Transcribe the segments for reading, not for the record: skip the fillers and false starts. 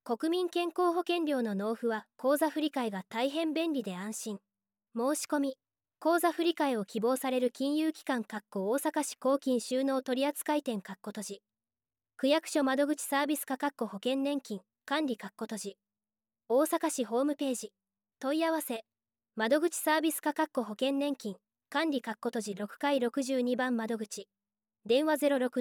国民健康保険料の納付は口座振替が大変便利で安心。申し込み、口座振替を希望される金融機関大阪市公金収納取扱店閉じ。区役所窓口サービス課保険年金管理閉じ。大阪市ホームページ。問い合わせ。窓口サービス課保険年金管理閉じ6階62番窓口。電話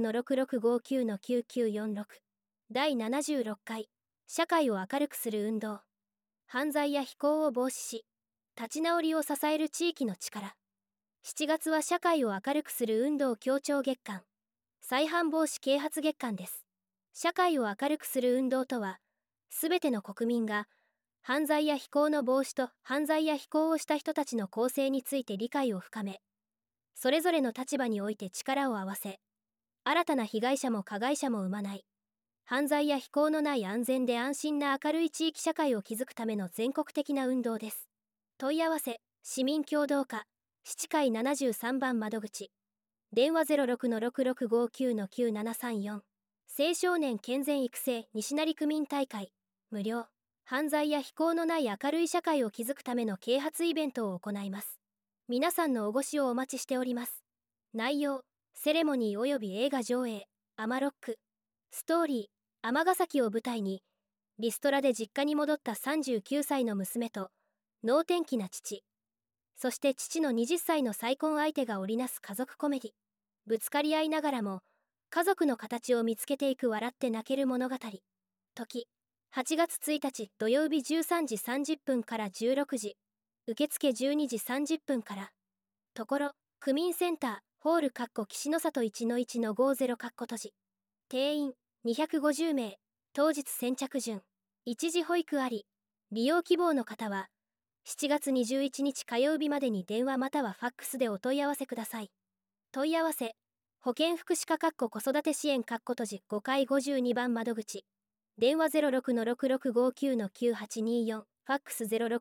06-6659-9946。第76回。社会を明るくする運動。犯罪や非行を防止し、立ち直りを支える地域の力。7月は社会を明るくする運動協調月間。再犯防止啓発月間です。社会を明るくする運動とは、すべての国民が、犯罪や非行の防止と犯罪や非行をした人たちの構成について理解を深め、それぞれの立場において力を合わせ、新たな被害者も加害者も生まない。犯罪や非行のない安全で安心な明るい地域社会を築くための全国的な運動です。問い合わせ、市民協働課、7階73番窓口。電話 06-6659-9734。青少年健全育成西成区民大会、無料。犯罪や非行のない明るい社会を築くための啓発イベントを行います。皆さんのお越しをお待ちしております。内容、セレモニー及び映画上映、アマロック。ストーリー、尼崎を舞台に、リストラで実家に戻った39歳の娘と、能天気な父、そして父の20歳の再婚相手が織りなす家族コメディ。ぶつかり合いながらも、家族の形を見つけていく笑って泣ける物語。時、8月1日土曜日13時30分から16時。受付12時30分から。ところ、区民センター、ホール岸の里 1-1-50 閉じ。定員、250名。当日先着順。一時保育あり。利用希望の方は、7月21日火曜日までに電話またはファックスでお問い合わせください。問い合わせ。保健福祉課子育て支援閉じ5階52番窓口。電話 06-6659-9824。ファックス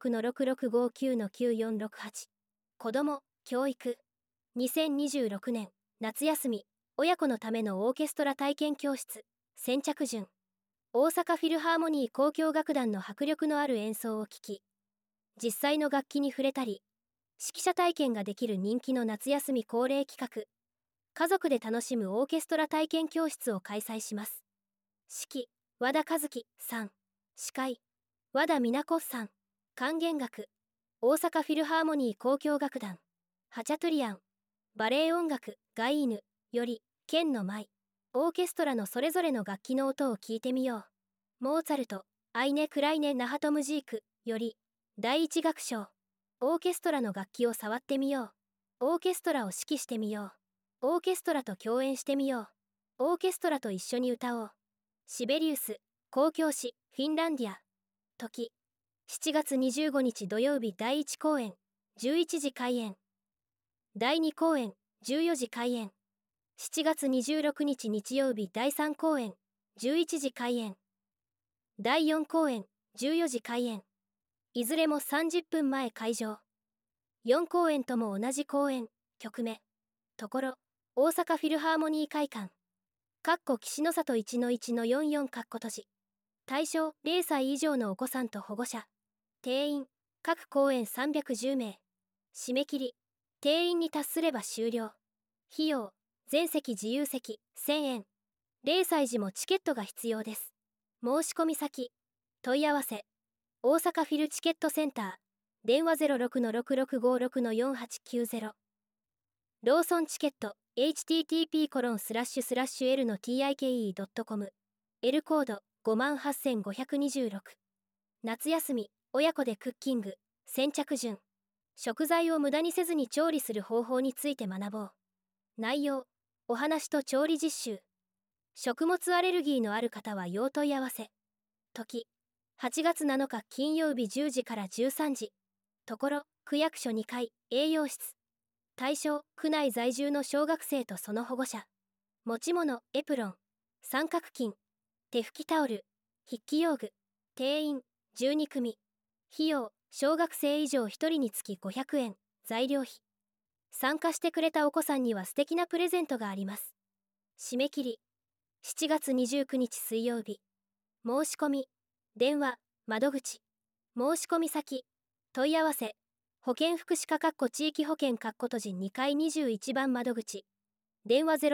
06-6659-9468。子ども、教育。2026年、夏休み、親子のためのオーケストラ体験教室。先着順。大阪フィルハーモニー交響楽団の迫力のある演奏を聴き、実際の楽器に触れたり、指揮者体験ができる人気の夏休み恒例企画、家族で楽しむオーケストラ体験教室を開催します。指揮、和田和樹さん。司会、和田美奈子さん。管弦楽、大阪フィルハーモニー交響楽団。ハチャトゥリアン。バレエ音楽、ガイーヌより、剣の舞。オーケストラのそれぞれの楽器の音を聞いてみよう。モーツァルト、アイネ・クライネ・ナハトムジークより、第一楽章。オーケストラの楽器を触ってみよう。オーケストラを指揮してみよう。オーケストラと共演してみよう。オーケストラと一緒に歌おう。シベリウス、交響詩、フィンランディア。時、7月25日土曜日第1公演、11時開演。第2公演、14時開演。7月26日日曜日第3公演、11時開演。第4公演、14時開演。いずれも30分前会場。4公演とも同じ公演、曲目。ところ、大阪フィルハーモニー会館。岸の里 1-1-44 閉じ。対象0歳以上のお子さんと保護者。定員、各公演310名。締め切り、定員に達すれば終了。費用、全席自由席1000円。0歳児もチケットが必要です。申し込み先、問い合わせ。大阪フィルチケットセンター。電話 06-6656-4890。ローソンチケット、http://l.tike.com。L コード、58526。夏休み、親子でクッキング、先着順。食材を無駄にせずに調理する方法について学ぼう。内容、お話と調理実習。食物アレルギーのある方は要問い合わせ。時、8月7日金曜日10時から13時。ところ、区役所2階、栄養室。対象、区内在住の小学生とその保護者。持ち物、エプロン、三角巾、手拭きタオル、筆記用具。定員、12組。費用、小学生以上1人につき500円、材料費。参加してくれたお子さんには素敵なプレゼントがあります。締め切り、7月29日水曜日。申し込み、 電話、窓口、申込先、問い合わせ、保健福祉課地域保険閉じ2階21番窓口、電話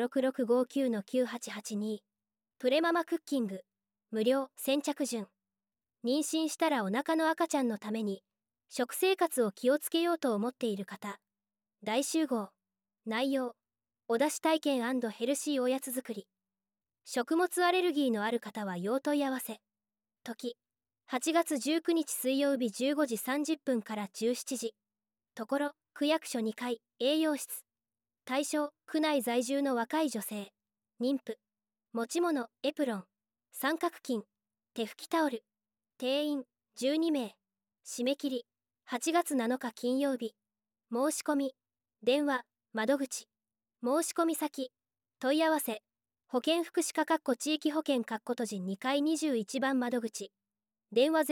06-6659-9882、プレママクッキング、無料、先着順。妊娠したらお腹の赤ちゃんのために、食生活を気をつけようと思っている方、大集合。内容、お出し体験&ヘルシーおやつ作り。食物アレルギーのある方は要問い合わせ。時、8月19日水曜日15時30分から17時。ところ、区役所2階、栄養室。対象、区内在住の若い女性。妊婦。持ち物、エプロン。三角巾。手拭きタオル。定員、12名。締め切り、8月7日金曜日。申し込み、電話、窓口。申込先、問い合わせ、保健福祉課地域保険閉じ2階21番窓口。電話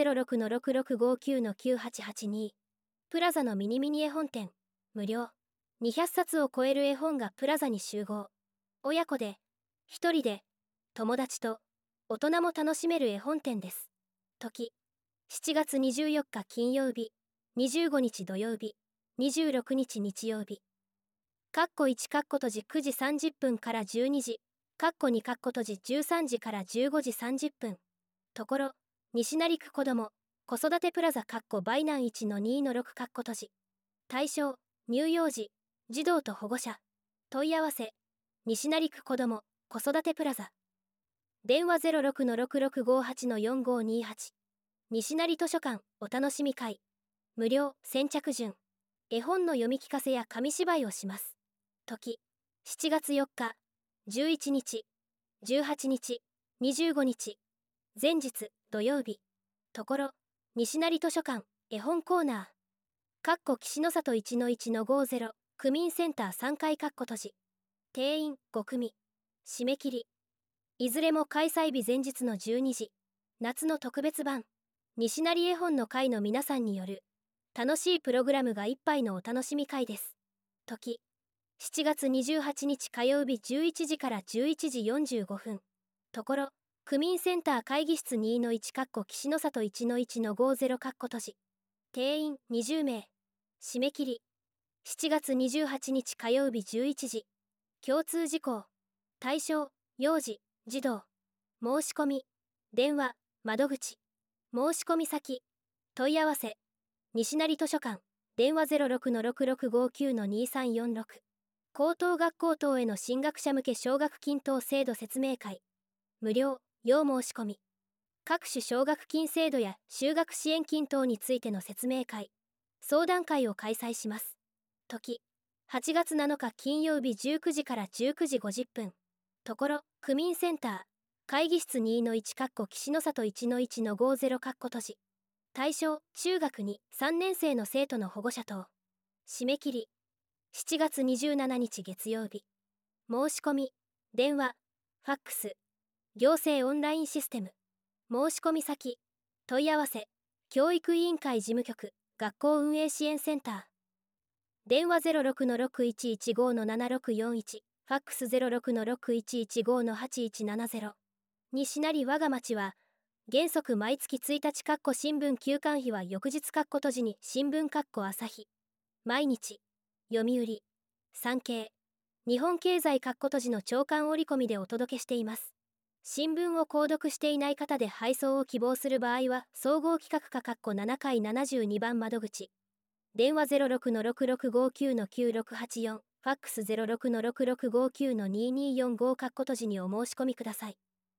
06-6659-9882。プラザのミニミニ絵本店、無料。200冊を超える絵本がプラザに集合。親子で、一人で、友達と、大人も楽しめる絵本店です。時、7月24日金曜日、25日土曜日、26日日曜日。1閉じ9時30分から12時、2閉じ13時から15時30分。ところ、西成区子ども、子育てプラザバイナン 1-2-6 閉じ。対象、乳幼児、児童と保護者。問い合わせ、西成区子ども、子育てプラザ。電話 06-6658-4528。西成図書館、お楽しみ会。無料、先着順。絵本の読み聞かせや紙芝居をします。時、7月4日、11日、18日、25日。前日、土曜日。ところ、西成図書館、絵本コーナー。岸の里 1-1-50、区民センター3階閉じ。定員、5組。締め切り。いずれも開催日前日の12時。夏の特別版。西成絵本の会の皆さんによる、楽しいプログラムが一杯のお楽しみ会です。時、7月28日火曜日11時から11時45分。ところ、区民センター会議室 2-1 岸の里 1-1-50 閉じ。定員20名。締め切り。7月28日火曜日11時。共通事項。対象、幼児、児童。申し込み。電話、窓口。申込先。問い合わせ。西成図書館。電話 06-6659-2346。高等学校等への進学者向け奨学金等制度説明会。無料、要申し込み。各種奨学金制度や就学支援金等についての説明会、相談会を開催します。時、8月7日金曜日19時から19時50分。ところ、区民センター、会議室 2-1 岸の里 1-1-50 閉じ。対象、中学2、3年生の生徒の保護者等。締め切り。7月27日月曜日。申し込み、電話、ファックス、行政オンラインシステム。申し込み先、問い合わせ、教育委員会事務局、学校運営支援センター。電話 06-6115-7641、ファックス 06-6115-8170。西成我が町は、原則毎月1日新聞休刊費は翌日閉じに新聞朝日。毎日、読売、産経、日本経済閉じの朝刊折り込みでお届けしています。新聞を購読していない方で配送を希望する場合は、総合企画課7階72番窓口。電話 06-6659-9684、ファックス 06-6659-2245 にお申し込みください。